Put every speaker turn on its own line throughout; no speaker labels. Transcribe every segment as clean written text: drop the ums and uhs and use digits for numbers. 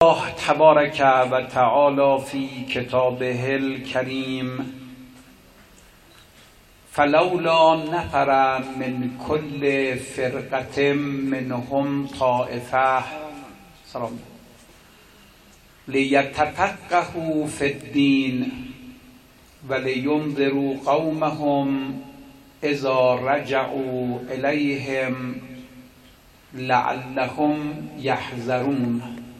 الله تبارک و تعالی فی کتابه الکریم فلولا نفر من کل فرقة منهم طائفة لیتفقهوا فی الدین ولینذروا قومهم اذا رجعوا الیهم لعلهم یحذرون.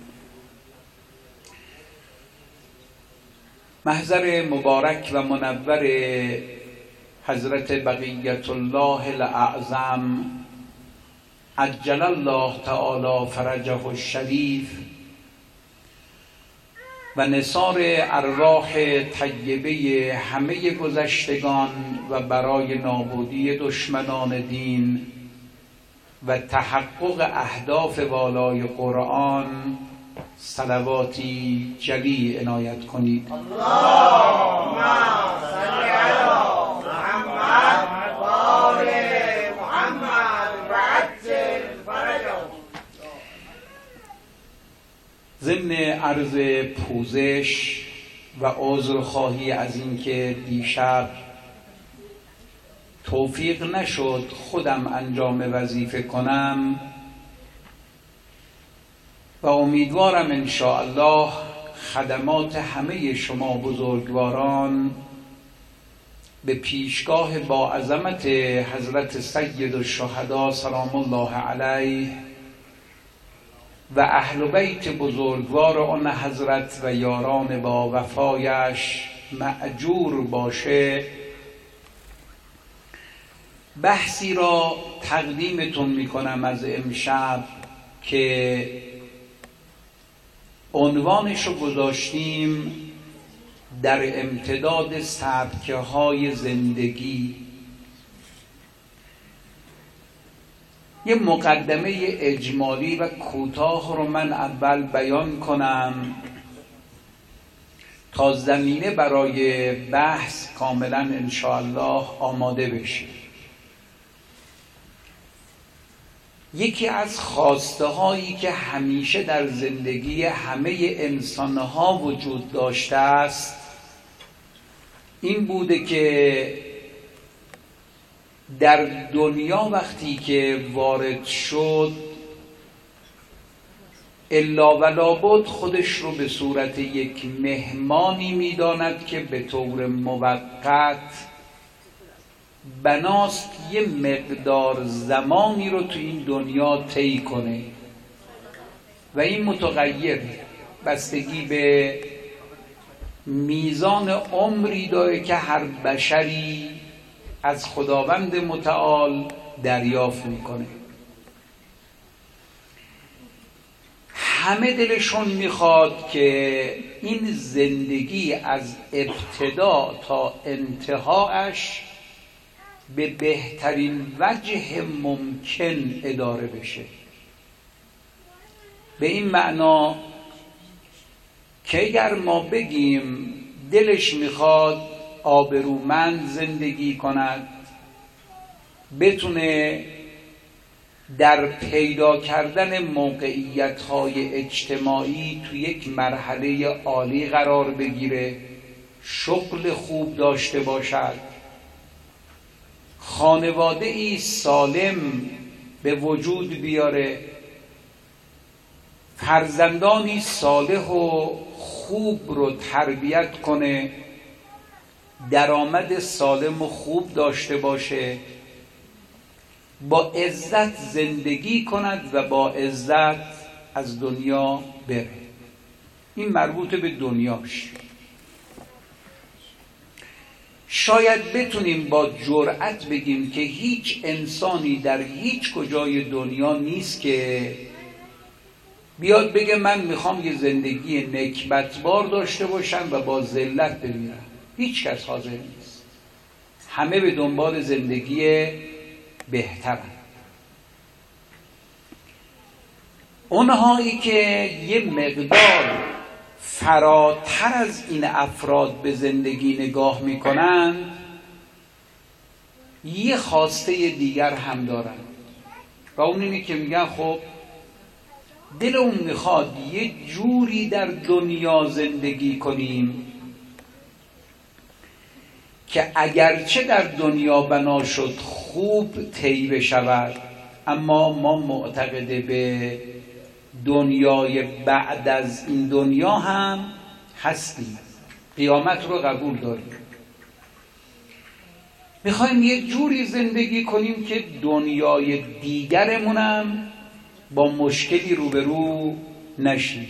محضر مبارک و منور حضرت بقیت الله الاعظم عجل الله تعالی فرجه الشریف و نثار ارواح طیبه همه گذشتگان و برای نابودی دشمنان دین و تحقق اهداف والای قرآن صلواتی جلی عنایت کنید.
اللهم صل علی محمد و آل محمد و عجل فرجهم.
ضمن عرض پوزش و عذرخواهی از اینکه دیشب توفیق نشد خودم انجام وظیفه کنم و امیدوارم انشاءالله خدمات همه شما بزرگواران به پیشگاه با عظمت حضرت سید الشهدا سلام الله علیه و اهل بیت بزرگوار آن حضرت و یاران با وفایش مأجور باشه. بحثی را تقدیمتون میکنم از امشب که عنوانش رو گذاشتیم در امتداد سبکه های زندگی. یه مقدمه اجمالی و کوتاه رو من اول بیان کنم تا زمینه برای بحث کاملا انشاءالله آماده بشه. یکی از خواسته هایی که همیشه در زندگی همه انسان ها وجود داشته است این بوده که در دنیا وقتی که وارد شد الا و لابد خودش رو به صورت یک مهمانی میداند که به طور موقت بناست یه مقدار زمانی رو تو این دنیا طی کنه و این متغیر بستگی به میزان عمری داره که هر بشری از خداوند متعال دریافت میکنه. همه دلشون میخواد که این زندگی از ابتدا تا انتهاش به بهترین وجه ممکن اداره بشه. به این معنا که اگر ما بگیم دلش میخواد آبرومند زندگی کند، بتونه در پیدا کردن موقعیت‌های اجتماعی تو یک مرحله عالی قرار بگیره، شغل خوب داشته باشد، خانواده ای سالم به وجود بیاره، فرزندانی صالح و خوب رو تربیت کنه، درآمد سالم و خوب داشته باشه، با عزت زندگی کند و با عزت از دنیا بره. این مربوط به دنیاش. شاید بتونیم با جرأت بگیم که هیچ انسانی در هیچ کجای دنیا نیست که بیاد بگه من میخوام یه زندگی نکبتبار داشته باشم و با ذلت بمیرم. هیچ کس حاضر نیست. همه به دنبال زندگی بهترن. اونهایی که یه مقدار فراتر از این افراد به زندگی نگاه میکنن یه خواسته دیگر هم دارن و اون اینه که میگن خب دلمون میخواد یه جوری در دنیا زندگی کنیم که اگرچه در دنیا بنا شد خوب طی بشود، اما ما معتقد به دنیای بعد از این دنیا هم هستیم، قیامت رو قبول داریم. میخوایم یه جوری زندگی کنیم که دنیای دیگرمونم با مشکلی روبرو نشیم.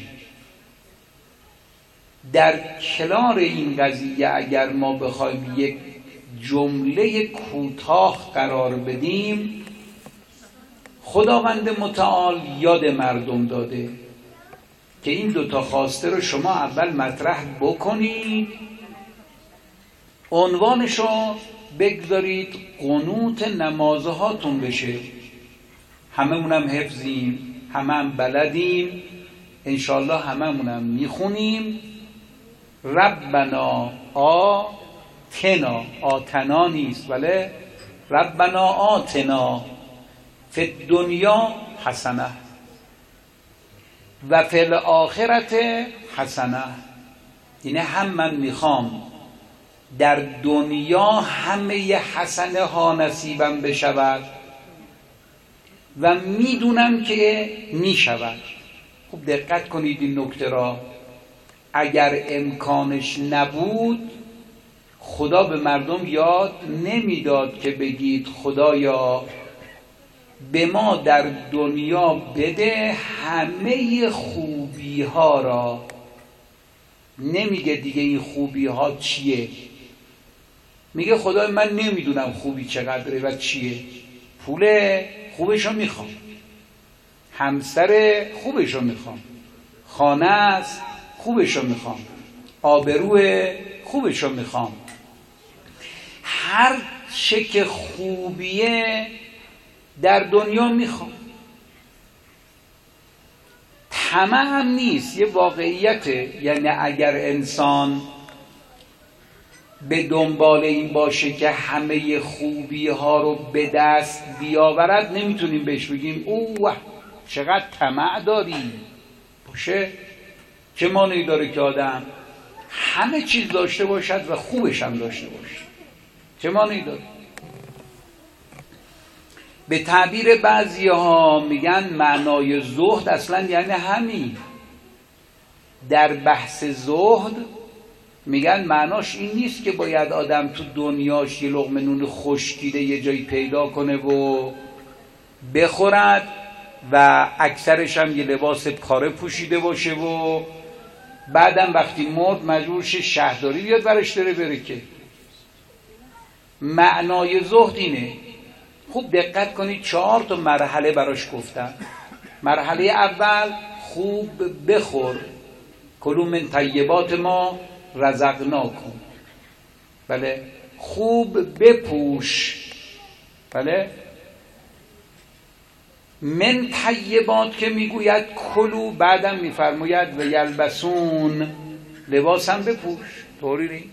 در کنار این قضیه اگر ما بخوایم یک جمله کوتاه قرار بدیم، خداوند متعال یاد مردم داده که این دوتا خواسته رو شما اول مطرح بکنید، عنوانشو بگذارید قنوت نمازهاتون بشه. هممونم حفظیم، همم بلدیم، انشالله هممونم میخونیم. ربنا آتنا، آتنا نیست ولی ربنا آتنا فی الدنیا حسنه و فی الاخرت حسنه. اینه هم من میخوام در دنیا همه ی حسنه ها نصیبم بشود و میدونم که میشود. خوب دقت کنید این نکته را. اگر امکانش نبود خدا به مردم یاد نمیداد که بگید خدایا به ما در دنیا بده همه خوبی ها را. نمیگه دیگه این خوبی ها چیه، میگه خدای من نمیدونم خوبی چقدره و چیه. پول خوبشو میخوام، همسر خوبشو میخوام، خانه است خوبشو میخوام، آبرو خوبشو میخوام. هر چه که خوبیه در دنیا میخوام. طمع هم نیست، یه واقعیته. یعنی اگر انسان به دنبال این باشه که همه خوبی ها رو به دست بیاورد، نمیتونیم بهش بگیم اوه چقدر طمع داری. باشه، چه مانعی داره که آدم همه چیز داشته باشد و خوبش هم داشته باشه؟ چه مانعی داره؟ به تعبیر بعضی ها میگن معنای زهد اصلا یعنی همین. در بحث زهد میگن معناش این نیست که باید آدم تو دنیاش یه لقمه نون خشکیده یه جایی پیدا کنه و بخورد و اکثرش هم یه لباس پاره پوشیده باشه و بعدم وقتی مرد مجبور شه شهرداری بیاد برش داره بره. که معنای زهد اینه. خوب دقت کنید 4 تا مرحله براش گفتم. مرحله اول خوب بخور، کلوا من طیبات ما رزقناکم. بله. خوب بپوش. بله. من طیبات که میگوید کلو، بعدم میفرماید و یلبسون، لباس هم بپوش. طوری نیست.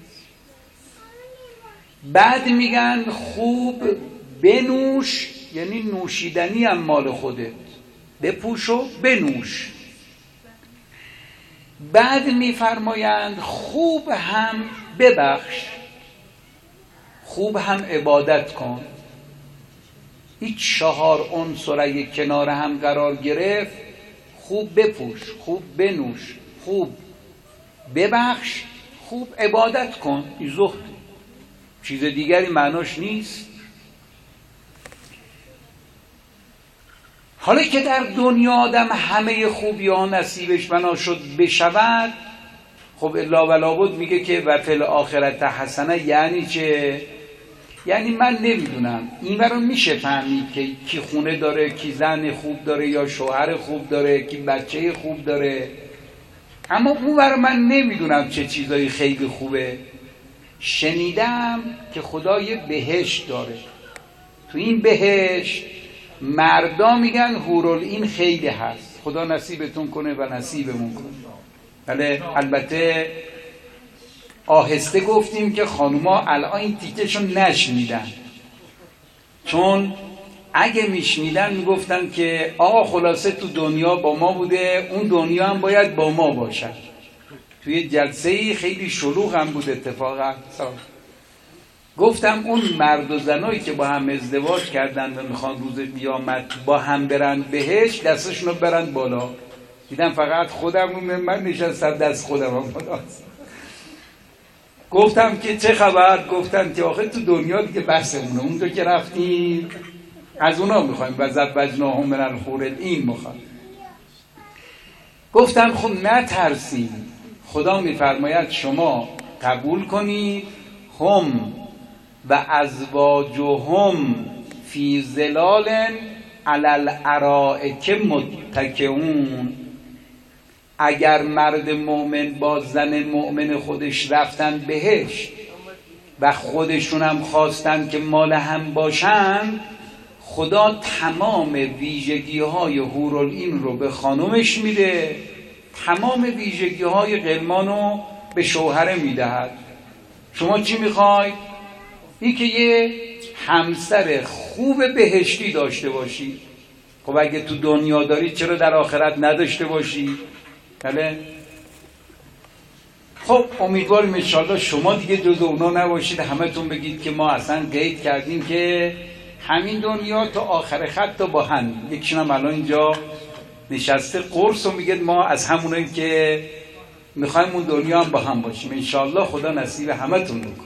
بعد میگن خوب بنوش، یعنی نوشیدنی هم مال خودت، بپوش و بنوش. بعد میفرمایند خوب هم ببخش، خوب هم عبادت کن. این 4 عنصر یک کنار هم قرار گرفت. خوب بپوش، خوب بنوش، خوب ببخش، خوب عبادت کن. این زهد، چیز دیگری معناش نیست. حالا که در دنیا آدم همه خوبی ها نصیبش بنا شد بشود، خب الا ولا بود میگه که و فی الاخرت حسنه. یعنی چه؟ یعنی من نمیدونم این برای میشه فهمید که کی خونه داره، کی زن خوب داره یا شوهر خوب داره، کی بچه خوب داره، اما اون برای من نمیدونم چه چیزایی خیلی خوبه. شنیدم که خدای بهشت داره. تو این بهشت مردا میگن حورالعین خیلی هست. خدا نصیبتون کنه و نصیبمون کنه. بله. البته آهسته گفتیم که خانوما الان این تیکشو نشنیدن، چون اگه میشنیدن میگفتن که آقا خلاصه تو دنیا با ما بوده، اون دنیا هم باید با ما باشد. توی جلسه‌ای خیلی شلوغ هم بود اتفاقا. گفتم اون مرد و زنایی که با هم ازدواج کردن و میخوان روز قیامت با هم برن بهشت، دستشون رو برن بالا. دیدم فقط خودم رو من نشستم، دست خودم رو بالاست. گفتم که چه خبر؟ گفتن که آخه تو دنیا دیگه بحثمونه، اونجا که رفتیم از اونا میخوایم و زوجناهم من الحور العین میخوایم. گفتم خب نترسید، خدا میفرماید شما قبول کنید هم و ازواجهم فی ظلال علی الارائک متکئون. اگر مرد مؤمن با زن مؤمن خودش رفتن بهشت و خودشون هم خواستن که مال هم باشن، خدا تمام ویژگی های حورالعین رو به خانومش میده، تمام ویژگی های غلمان رو به شوهر میدهد. شما چی میخواید؟ این که یه همسر خوب بهشتی داشته باشی. خب اگه تو دنیا داری چرا در آخرت نداشته باشی؟ بله؟ خب امیدواریم انشاءالله شما دیگه جز اونا نباشید، همتون بگید که ما اصلا قید کردیم که همین دنیا تا آخر خط تا با هم. یکیشون هم الان اینجا نشسته قرص و میگه ما از همونایی که میخوایم اون دنیا هم با هم باشیم. انشاءالله خدا نصیب همتون بکنه.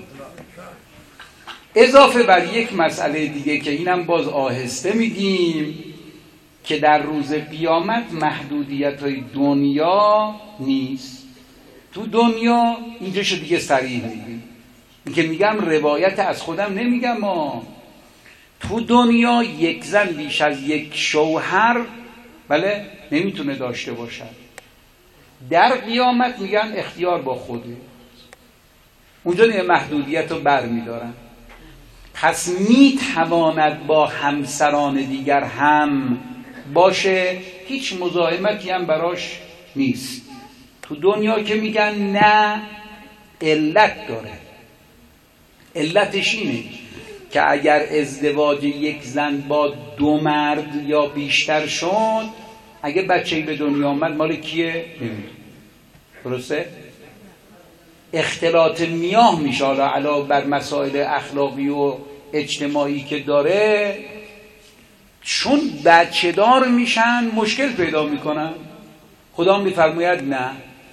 اضافه بر یک مسئله دیگه که اینم باز آهسته میگیم که در روز قیامت محدودیت های دنیا نیست. تو دنیا اینجاشو دیگه صریح میگیم، این که میگم روایت از خودم نمیگم تو دنیا یک زن بیش از یک شوهر بله نمیتونه داشته باشد. در قیامت میگن اختیار با خوده، اونجا دیگه محدودیت رو بر میدارن. پس میتواند با همسران دیگر هم باشه، هیچ مزاحمتی هم براش نیست. تو دنیا که میگن نه، علت داره. علتش اینه که اگر ازدواج یک زن با دو مرد یا بیشتر شد، اگه بچه‌ای به دنیا آمد مال کیه؟ نمیدونم. درسته؟ اختلاط میاه میشه، حالا علاوه بر مسائل اخلاقی و اجتماعی که داره، چون بچه دار میشن مشکل پیدا میکنن. خدا میفرماید نه،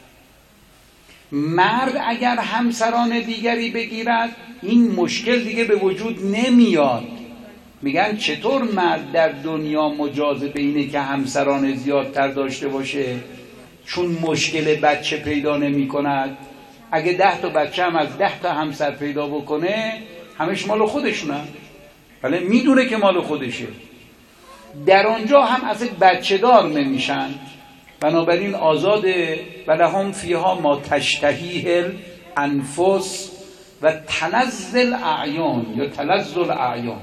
مرد اگر همسران دیگری بگیرد این مشکل دیگه به وجود نمیاد. میگن چطور مرد در دنیا مجاز به اینه که همسران زیادتر داشته باشه چون مشکل بچه پیدا نمی کند؟ اگه 10 تا بچه هم از 10 تا همسر پیدا بکنه همش مال خودشونه، ولی میدونه که مال خودشه. در آنجا هم از بچه دار نمیشن، بنابراین آزاده. ولهم فیها ما تشتهیه الانفس و تلذ الاعیان یا تلذ الاعیان.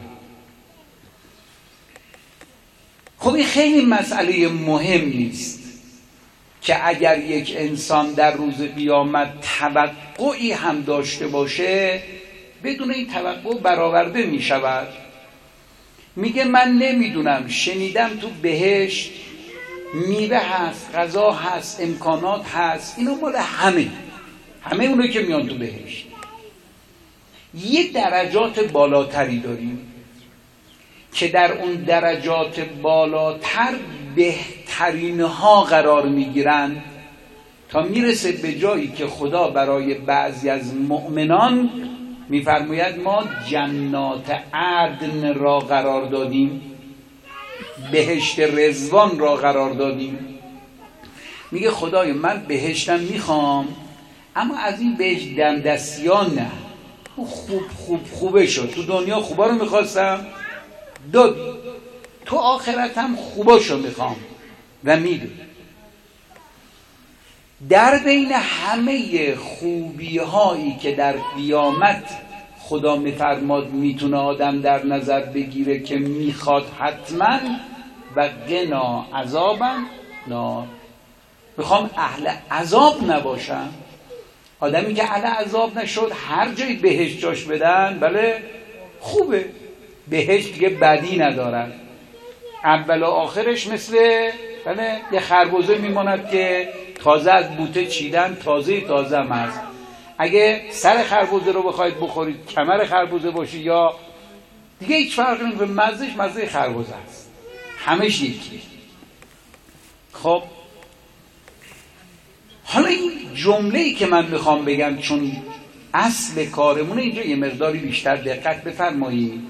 خب این خیلی مسئله مهم نیست که اگر یک انسان در روز قیامت توقعی هم داشته باشه بدون این توقع برآورده می شود. میگه من نمیدونم، شنیدم تو بهشت میوه هست، غذا هست، امکانات هست، اینو مال همه اونو که میان تو بهشت. یه درجات بالاتری داریم که در اون درجات بالاتر بهترین ها قرار میگیرن تا میرسه به جایی که خدا برای بعضی از مؤمنان میفرماید ما جنات عدن را قرار دادیم، بهشت رضوان را قرار دادیم. میگه خدای من بهشتم میخوام، اما از این بهشت دمدستیان نه، خوبه شد. تو دنیا خوبا رو میخواستم دادی، تو آخرتم خوباشو میخوام و میدونی. در بین همه خوبی هایی که در قیامت خدا میفرماد میتونه آدم در نظر بگیره که میخواد حتما و قنا عذابا نار، میخوام اهل عذاب نباشم. آدمی که اهل عذاب نشد هر جای بهشت جاش بدن بله خوبه، بهشت دیگه بدی ندارن. اول و آخرش مثل یه خربزه میماند که تازه از بوته چیدن، تازه هم هست. اگه سر خربزه رو بخواید بخورید، کمر خربزه باشه یا دیگه هیچ فرقی نمیکنه، مزهش مزه خربزه است، همش یکی. خب حالا این جمله‌ای که من میخوام بگم چون اصل کارمونه، اینجا یه مقداری بیشتر دقت بفرمایید.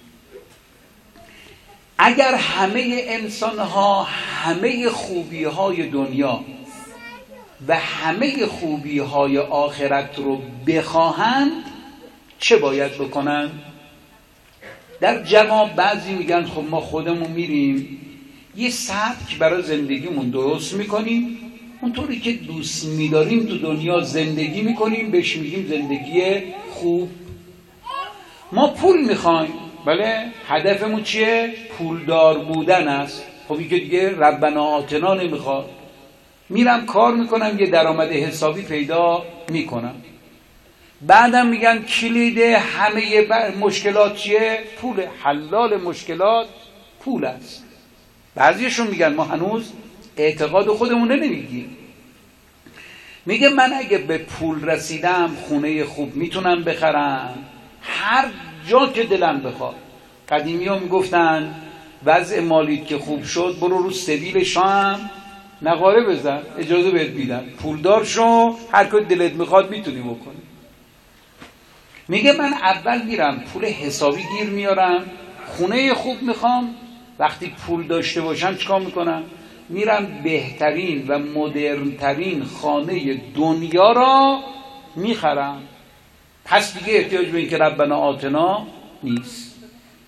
اگر همه انسان‌ها همه خوبی‌های دنیا و همه خوبی‌های آخرت رو بخواهند، چه باید بکنن؟ در جواب بعضی میگن خب ما خودمون میریم یه سبک برای زندگیمون درست میکنیم، اونطوری که دوست میداریم تو دنیا زندگی میکنیم، بهش میگیم زندگی خوب. ما پول میخوایم، بله، هدفمون چیه؟ پولدار بودن است. خب این که دیگه ربنا آتنا نمیخواد، میرم کار میکنم یه درآمد حسابی پیدا میکنم. بعدم میگن کلید همه مشکلات چیه؟ پول. حلال مشکلات پول است. بعضیشون میگن ما هنوز اعتقاد خودمون نمیگیم. میگه من اگه به پول رسیدم خونه خوب میتونم بخرم هر جا که دلم بخواد. قدیمی ها میگفتن وضع مالیت که خوب شد برو رو سبیل شام نقاره بزن، اجازه بهت میدن، پولدار شو، هر کاری دلت میخواد میتونی بکنی. میگه من اول میرم پول حسابی گیر میارم، خونه خوب میخوام، وقتی پول داشته باشم چیکار میکنم؟ میرم بهترین و مدرنترین خانه دنیا را میخرم. پس دیگه احتیاج به این که ربنا آتنا نیست.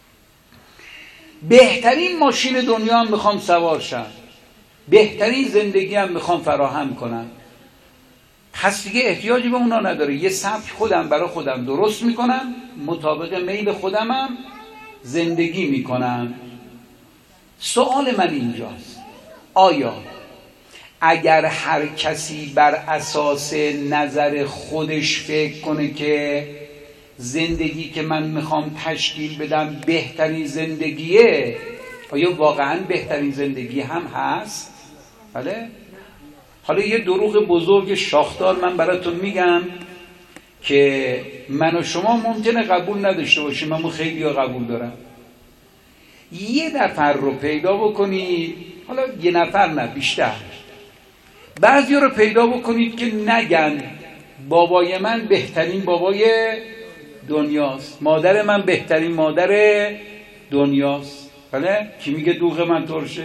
بهترین ماشین دنیا هم میخوام سوار شم، بهترین زندگی هم میخوام فراهم کنم. پس دیگه احتیاجی به اونا نداره، یه سبک خودم برای خودم درست میکنم، مطابق میل خودمم زندگی میکنم. سوال من اینجاست، آیا اگر هر کسی بر اساس نظر خودش فکر کنه که زندگی که من میخوام تشکیل بدم بهترین زندگیه، آیا واقعا بهترین زندگی هم هست؟ بله؟ حالا یه دروغ بزرگ شاخدار من براتون میگم که من و شما ممکنه قبول نداشته باشیم، اما خیلی ها قبول دارم. یه نفر رو پیدا بکنید، حالا یه نفر نه بیشتر، بعضی رو پیدا بکنید که نگن بابای من بهترین بابای دنیاست، مادر من بهترین مادر دنیاست. بله؟ کی میگه دوغ من ترشه؟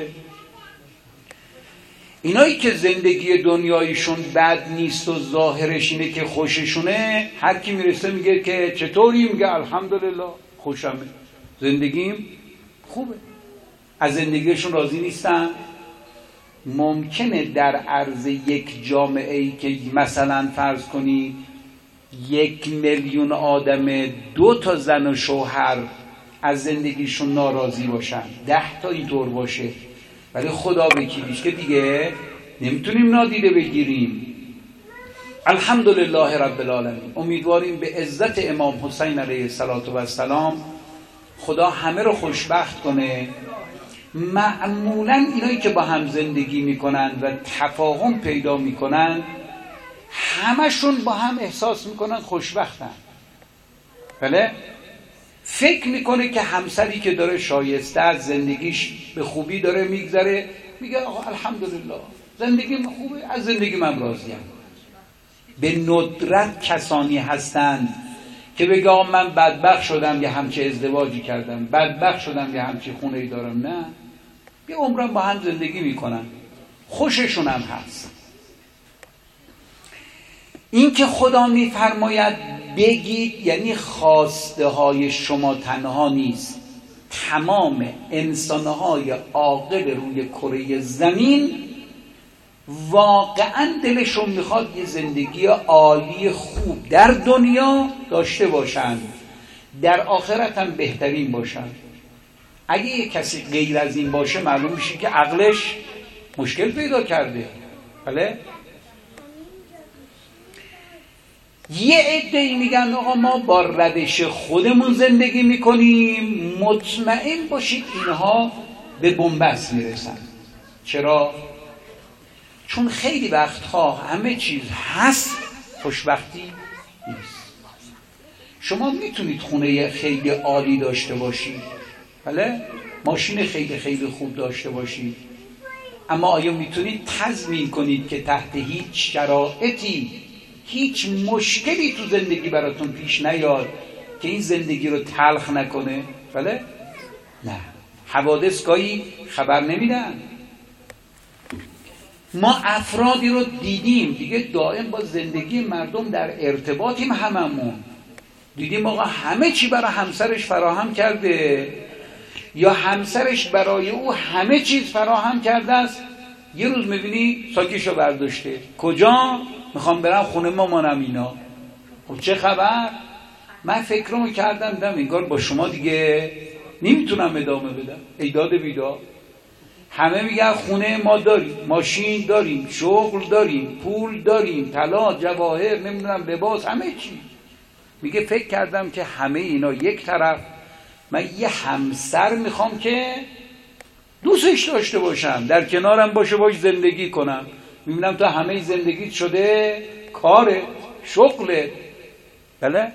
اینایی که زندگی دنیایشون بد نیست و ظاهرش اینه که خوششونه، هر کی میرسه میگه که چطوری؟ میگه الحمدلله خوشمه، زندگیم خوبه. از زندگیشون راضی نیستن. ممکنه در عرض یک جامعه ای که مثلا فرض کنی 1,000,000 آدم 2 زن و شوهر از زندگیشون ناراضی باشن، 10 اینطور باشه، ولی خدا وکیلیش که دیگه نمیتونیم نادیده بگیریم. الحمدلله رب العالمین. امیدواریم به عزت امام حسین علیه السلام خدا همه رو خوشبخت کنه. معمولا اینایی که با هم زندگی میکنن و تفاهم پیدا میکنن همشون با هم احساس میکنن خوشبختن. بله؟ فکر میکنه که همسری که داره شایسته از زندگیش به خوبی داره میگذره، میگه آقا الحمدلله زندگیم خوبه، از زندگی من راضیم. به ندرت کسانی هستند که بگه آقا من بدبخت شدم یه همچه ازدواجی کردم، بدبخت شدم یه همچه خونه‌ای دارم. نه، یه عمرم با هم زندگی میکنن، خوششون هم هست. این که خدا میفرماید بگید یعنی خواسته های شما تنها نیست، تمام انسانهای عاقل روی کره زمین واقعا دلشون میخواد یه زندگی عالی خوب در دنیا داشته باشن، در آخرت هم بهترین باشن. اگه یه کسی غیر از این باشه معلوم میشه که عقلش مشکل پیدا کرده. بله؟ یه عده‌ای میگن آقا ما با روش خودمون زندگی میکنیم، مطمئن باشید اینها به بنبست میرسن. چرا؟ چون خیلی وقتها همه چیز هست، خوشبختی نیست. شما میتونید خونه خیلی عالی داشته باشید، بله؟ ماشین خیلی خیلی خوب داشته باشید، اما آیا میتونید تضمین کنید که تحت هیچ شرایطی هیچ مشکلی تو زندگی براتون پیش نیاد که این زندگی رو تلخ نکنه؟ بله؟ نه. حوادث گاهی خبر نمیدن. ما افرادی رو دیدیم دیگه دائم با زندگی مردم در ارتباطیم، هممون دیدیم آقا همه چی برای همسرش فراهم کرده یا همسرش برای او همه چیز فراهم کرده است، یه روز میبینی ساکیشو برداشته. کجا؟ میخوام برم خونه مامانم. اینا خب چه خبر؟ من فکرمو کردم دیدم انگار با شما دیگه نمیتونم ادامه بدم. ایداد بیداد. همه میگن خونه ما داریم، ماشین داریم، شغل داریم، پول داریم، طلا، جواهر، نمیدونم لباس، همه چی. میگه فکر کردم که همه اینا یک طرف، من یه همسر میخوام که دوستش داشته باشم، در کنارم باشه، باش زندگی کنم. میبینم تو همه زندگیت شده کارت، شغلت. بله؟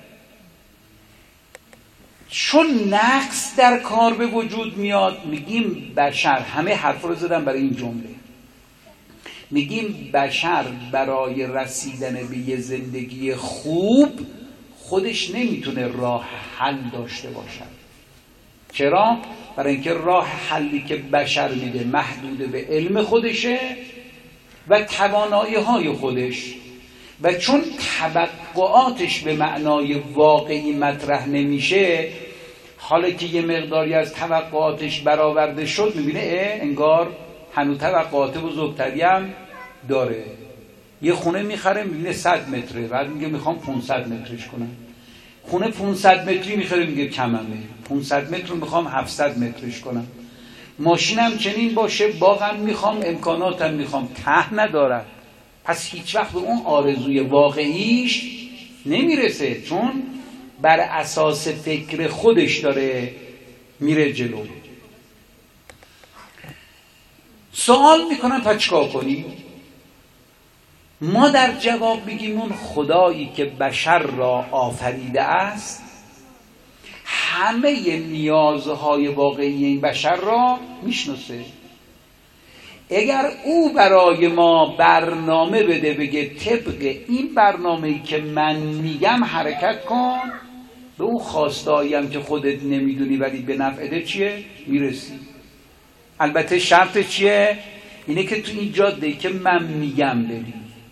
چون نقص در کار به وجود میاد، میگیم بشر، همه حرف رو زدم برای این جمله، میگیم بشر برای رسیدن به یه زندگی خوب خودش نمیتونه راه حل داشته باشد. چرا؟ برای اینکه راه حلی که بشر میده محدود به علم خودشه و توانایی های خودش، و چون توقعاتش به معنای واقعی مطرح نمیشه، حالا که یه مقداری از توقعاتش برآورده شد میبینه انگار هنوز توقعات بزرگتری هم داره. یه خونه میخره میبینه 100 متره، بعد میگه میخوام 500 مترش کنم. خونه 500 متری میخره میگه کممه، 500 متر رو میخوام 700 مترش کنم. ماشینم چنین باشه، باغم میخوام، امکاناتم میخوام، ته ندارم. پس هیچ وقت به اون آرزوی واقعیش نمیرسه، چون بر اساس فکر خودش داره میره جلو. سوال میکنم پس چیکار کنیم؟ ما در جواب میگیم اون خدایی که بشر را آفریده است همه نیازهای واقعی این بشر را میشناسه. اگر او برای ما برنامه بده، بگه طبق این برنامه‌ای که من میگم حرکت کن، به اون خواستایی هم که خودت نمیدونی ولی به نفعت چیه میرسی. البته شرط چیه؟ اینه که تو این جاده‌ای که من میگم بری.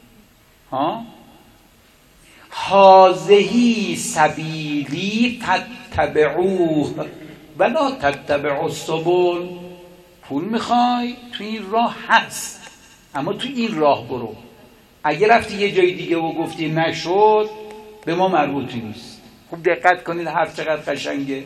هذه سبیلی فاتبعوه ولا تتبعوا السبل. پول میخوای؟ تو این راه هست، اما تو این راه برو. اگه رفتی یه جای دیگه و گفتی نشد، به ما مربوطی نیست. خوب دقت کنید حرف چقدر قشنگه.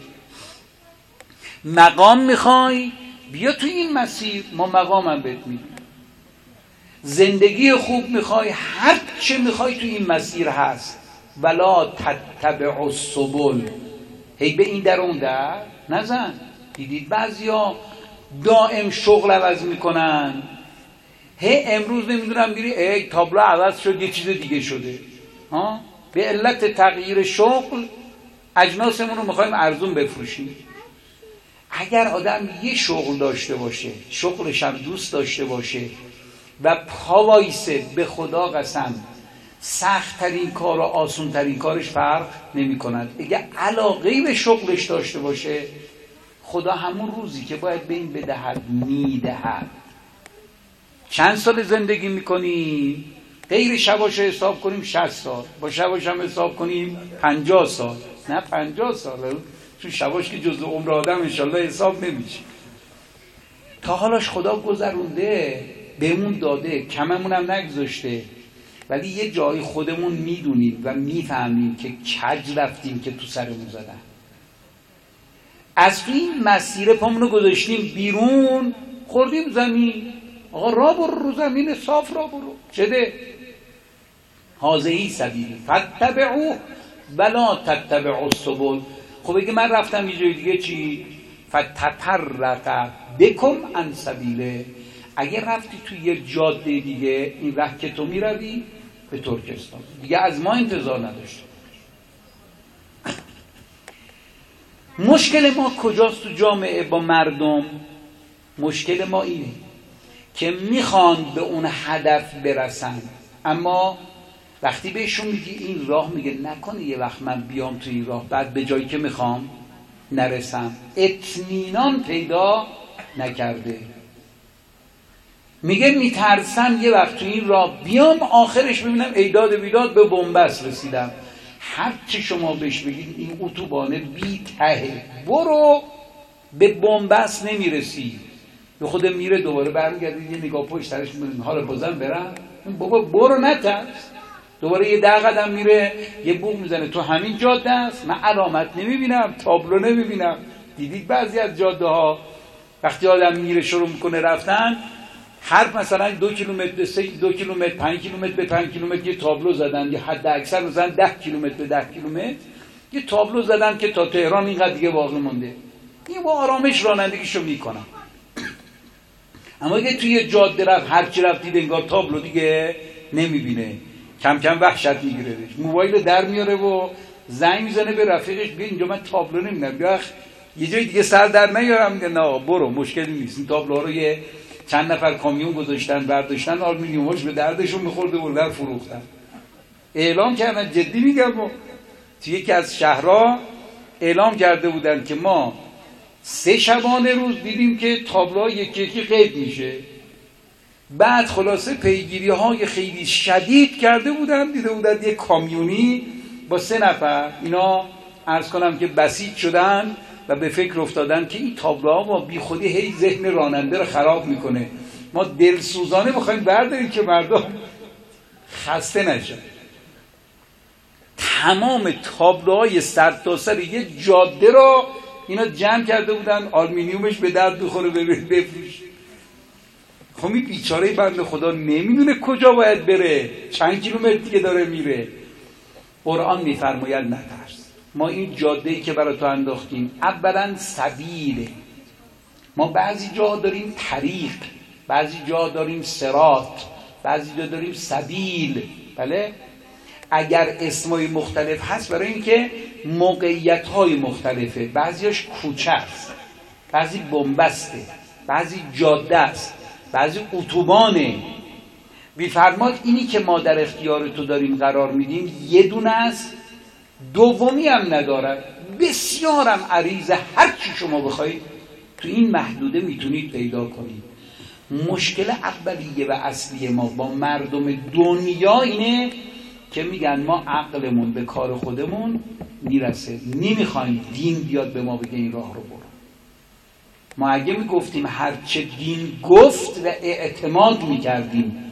مقام میخوای؟ بیا تو این مسیر، ما مقامم بهت میدیم. زندگی خوب میخوای؟ هر چه میخوای تو این مسیر هست. ولا تتبعوا السبل. هی به این در اون در نزن. دیدید بعضیا دائم شغل عوض میکنن، امروز نمیدونم میری تابلو عوض شد یه چیز دیگه شده. به علت تغییر شغل اجناسمون رو میخوایم ارزون بفروشیم. اگر آدم یه شغل داشته باشه، شغلش هم دوست داشته باشه و پا وایسه، به خدا قسم سخت ترین کار و آسون ترین کارش فرق نمی کند. اگر علاقه‌ای به شغلش داشته باشه، خدا همون روزی که باید به این بدهد میدهد. چند سال زندگی میکنیم؟ غیر شباشو حساب کنیم 60 سال، با شباش هم حساب کنیم 50 سال. نه 50 سال، چون شباش که جزء عمر آدم انشالله حساب نمیشه. تا حالاش خدا گذرونده، بهمون داده، کممون هم نگذاشته، ولی یه جایی خودمون میدونیم و میفهمیم که کج رفتیم که تو سرمون زدن. از تو این مسیر پامونو گذاشتیم بیرون، خوردیم زمین. آقا را برو رو زمین صاف را برو. چده؟ هذه سبیلی فاتبعوه ولا تتبعوا السبل. خب اگه من رفتم یه جای دیگه چی؟ فتفرق بکم عن سبیله. اگه رفتی توی یه جاده دیگه، این ره که تو میروی به ترکستان، دیگه از ما انتظار نداشت. مشکل ما کجاست تو جامعه با مردم؟ مشکل ما اینه که میخوان به اون هدف برسن، اما وقتی بهشون میگی این راه، میگه نکنه یه وقت من بیام تو این راه بعد به جایی که میخوام نرسم. اطمینان پیدا نکرده. میگه میترسم یه وقت تو این راه بیام آخرش ببینم ایداد بیداد به بنبست رسیدم. هر چی شما بهش بگید این اتوبانه بی ته، برو به بنبست نمیرسی، به خود میره دوباره برمیگردید یه نگاه پشت سرش میبینید حالا بازم برم. بابا برو نترس. دوباره یه 10 قدم میره یه بوق میزنه تو همین جاده است، من علامت نمیبینم، تابلو نمیبینم. دیدید بعضی از جاده ها وقتی آدم میره شروع میکنه رفتن، هر مثلا 2 کیلومتر 2 کیلومتر 5 کیلومتر به 5 کیلومتر یه تابلو زدن، یا حد اکثر مثلا 10 کیلومتر به 10 کیلومتر یه تابلو زدن که تا تهران اینقدر دیگه باقی مونده. این با آرامش رانندگیشو میکنن. اما اگه توی جاده رفت هر چی رفتید انگار تابلو دیگه نمیبینه، کم کم وحشت میگیره، موبایل در میاره و زنگ میزنه به رفیقش بیا اینجا من تابلو نمیبینم، بیا یه جای دیگه سر در نیارم. میگه نه برو مشکلی نیست، این تابلوها رو یه چند نفر کامیون گذاشتن برداشتن، آلومینیومش به دردشون میخورده بردن فروختن. اعلام کردن، جدی میگم، توی یکی از شهرها اعلام کرده بودن که ما 3 شبانه روز دیدیم که تابلوها یکی یکی قید میشه. بعد خلاصه پیگیری های خیلی شدید کرده بودن، دیده بودن یه کامیونی با 3 نفر، اینا عرض کنم که بسیج شدن و به فکر افتادن که این تابلوها ما بی خودی هی ذهن راننده رو خراب میکنه، ما دلسوزانه میخوایم برداریم که مردم خسته نشن. تمام تابلوهای سر تا سر یه جاده رو اینا جمع کرده بودن، آلومینیومش به درد بخوره بفروش. خب این بیچاره بنده خدا نمیدونه کجا باید بره، چند کیلومتر دیگه داره میره. قرآن میفرماید نترس، ما این جاده‌ای که برای تو انداختیم اولا سبیله، ما بعضی جا داریم طریق، بعضی جا داریم صراط، بعضی جا داریم سبیل. بله، اگر اسمای مختلف هست برای اینکه موقعیت‌های مختلفه، بعضیش کوچه است، بعضی بنبسته، بعضی جاده است، بعضی اتوبانه. می‌فرماد اینی که ما در اختیار تو داریم قرار میدیم یه دونه است، دومی هم ندارد، بسیارم عریضه، هر چی شما بخواید تو این محدوده میتونید پیدا کنید. مشکل اولیه و اصلی ما با مردم دنیا اینه که میگن ما عقلمون به کار خودمون میرسه، نمیخوایم دین بیاد به ما بگه این راه رو برو. ما اگه میگفتیم هرچه دین گفت و اعتماد میکردیم،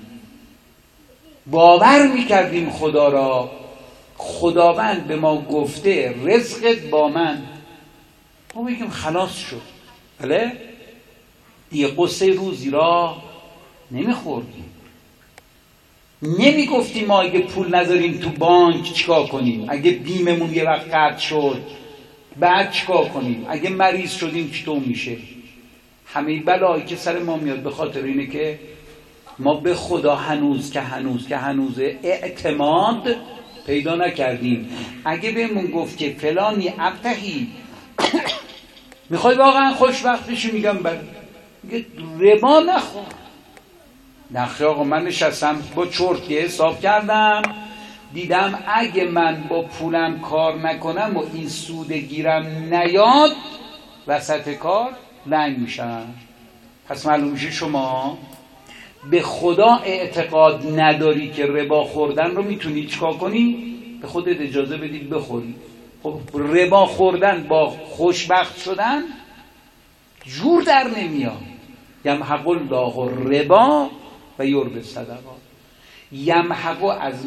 باور میکردیم خدا را، خداوند به ما گفته رزقت با من، ما بگیم خلاص شد. بله، دیگه قصه روزی را نمیخوردیم. نمیگفتیم ما اگه پول نذاریم تو بانک چیکار کنیم، اگه بیممون یه وقت قطع شد بعد چیکار کنیم، اگه مریض شدیم چطور میشه. همه بلایی که سر ما میاد به خاطر اینه که ما به خدا هنوز اعتماد پیدا نکردیم. اگه بهمون گفت که فلانی ابتهی میخوای واقعا خوشبخت بشی، میگم بله، میگه ربا نخور. نخی آقا، من نشستم با چرتیه حساب کردم، دیدم اگه من با پولم کار نکنم و این سود گیرم نیاد وسط کار لنگ میشم. پس معلوم میشه شما به خدا اعتقاد نداری که ربا خوردن رو میتونی چیکار کنی؟ به خودت اجازه بدید بخوری. خب ربا خوردن با خوشبخت شدن جور در نمیاد. یمحق الله الربا و یربی الصدقات. یمحق از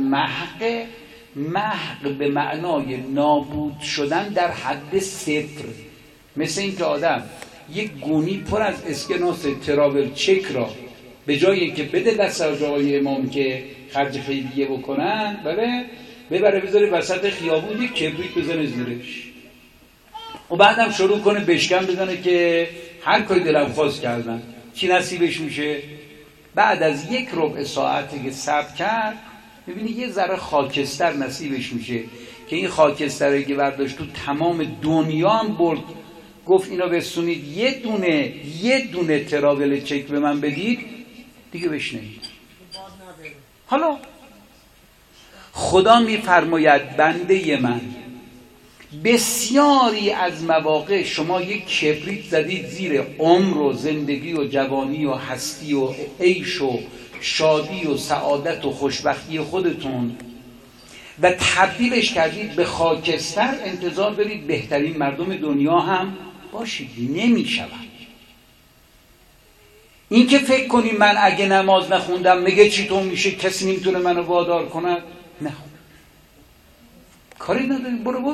محق به معنای نابود شدن در حد صفر. مثل این که آدم یک گونی پر از اسکناس تراول چک را به جایی که بده دست آقای امام که خرج خیریه بکنن، بله، ببره بذاره وسط خیابون یک کبریت بزنه زیرش. و بعدم شروع کنه بشکن بزنه که هر کاری دلم خواست کردن. چی نصیبش میشه؟ بعد از 1 ربع ساعتی که صبر کرد میبینی یه ذره خاکستر نصیبش میشه که این خاکستره که برداشت تو تمام دنیا هم برد، گفت اینا بسونید یه دونه تراول چک به من بدید دیگه بهش نمیدن. حالا خدا میفرماید بنده من بسیاری از مواقع شما یک کبریت زدید زیر عمر و زندگی و جوانی و هستی و عیش و شادی و سعادت و خوشبختی خودتون و تبدیلش کردید به خاکستر، انتظار دارید بهترین مردم دنیا هم باشید. نمی شود. این که فکر کنید من اگه نماز نخوندم میگه چطور میشه، کسی نمیتونه منو وادار کند، نه کاری نداری، برو.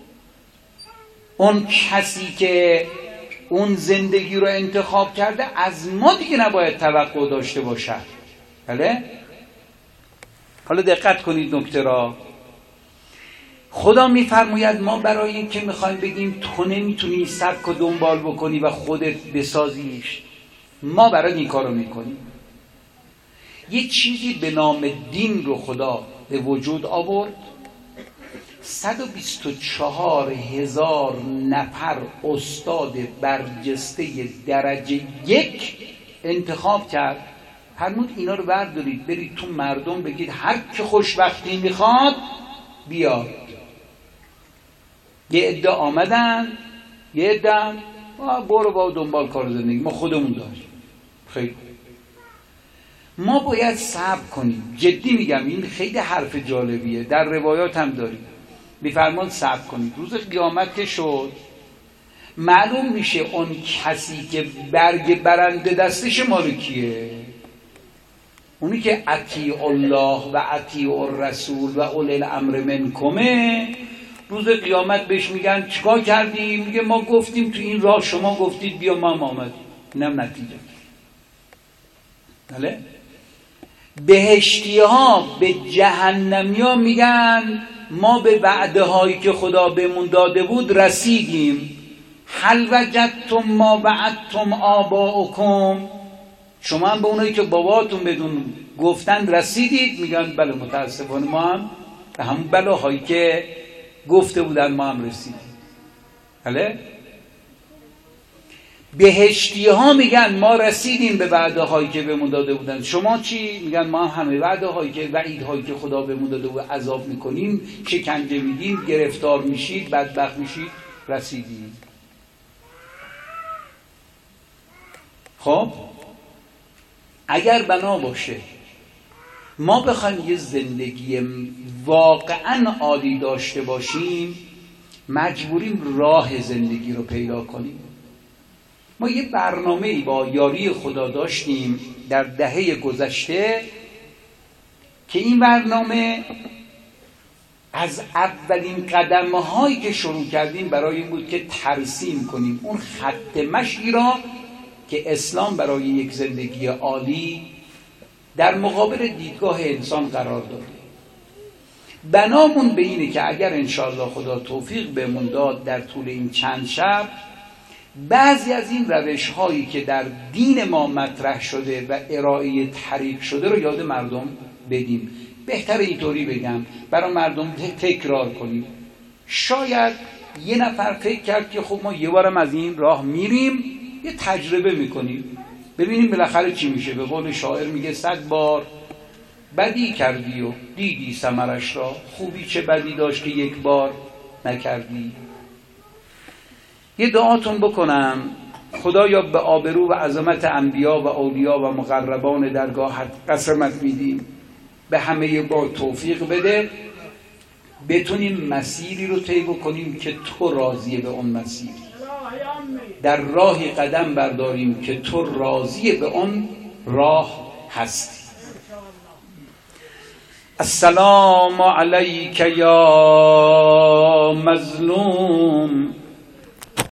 اون کسی که اون زندگی رو انتخاب کرده از ما دیگه نباید توقع داشته باشد. بله؟ حالا دقت کنید نکته را. خدا میفرماید ما برای این که میخوایم بگیم تو نمیتونی سبک رو دنبال بکنی و خودت بسازیش، ما برای این کار رو میکنیم. یه چیزی به نام دین رو خدا به وجود آورد، 124,000 نفر استاد برجسته درجه 1 انتخاب کرد. فرمود اینا رو بردارید برید تو مردم بگید هر که خوشبختی میخواد بیاد. یه عده آمدن، یه عده برو با دنبال کار زندگی، ما خودمون داریم. خیلی ما باید صبر کنیم. جدی میگم، این خیلی حرف جالبیه، در روایات هم داریم. میفرمان صبر کنید. روز قیامت که شد معلوم میشه اون کسی که برگ برنده دستش مال کیه. اونی که اطیع الله و اطیع الرسول و اولی الامر منکمه. روز قیامت بهش میگن چیکار کردی؟ میگه ما گفتیم تو این راه، شما گفتید بیا، ما آمدیم. اینم نتیجه. بله؟ بهشتی ها به جهنمی ها میگن ما به وعده هایی که خدا بهمون داده بود رسیدیم. هل وجدتم ما وعدتم آباؤکم؟ شما هم به اونایی که باباتون بدون گفتن رسیدید؟ میگن بله متاسفانه ما هم به همون بلاهایی که گفته بودن ما هم رسیدیم. بله؟ بهشتی ها میگن ما رسیدیم به وعده هایی که بهمون داده بودن. شما چی؟ میگن ما هم همه وعده هایی که وعید هایی که خدا بهمون داده بود عذاب میکنیم، شکنجه میدیم، گرفتار میشید، بدبخت میشید، رسیدیم. خب اگر بنا باشه ما بخوایم یه زندگی واقعا عالی داشته باشیم، مجبوریم راه زندگی رو پیدا کنیم. ما یه برنامه‌ای با یاری خدا داشتیم در دهه گذشته که این برنامه از اولین قدم‌هایی که شروع کردیم برای این بود که ترسیم کنیم اون خط مشی را که اسلام برای یک زندگی عالی در مقابل دیدگاه انسان قرار داده. بنامون به اینه که اگر انشاءالله خدا توفیق بهمون داد در طول این چند شب بعضی از این روش هایی که در دین ما مطرح شده و ارائه طریق شده رو یاد مردم بدیم. بهتر اینطوری بگم، برای مردم تکرار کنیم. شاید یه نفر فکر کرد که خب ما یه بارم از این راه میریم، یه تجربه میکنیم ببینیم بالاخره چی میشه. به قول شاعر میگه 100 بار بدی کردی و دیدی ثمرش را، خوبی چه بدی داشت که یک بار نکردی. یه دعاتون بکنم خدایا به آبرو و عظمت انبیا و اولیا و مقربان درگاهت قسمت میدیم به همه با توفیق بده بتونیم مسیری رو طی بکنیم که تو راضی به اون مسیر، در راهی قدم برداریم که تو راضی به اون راه هستی. السلام علیک یا مظلوم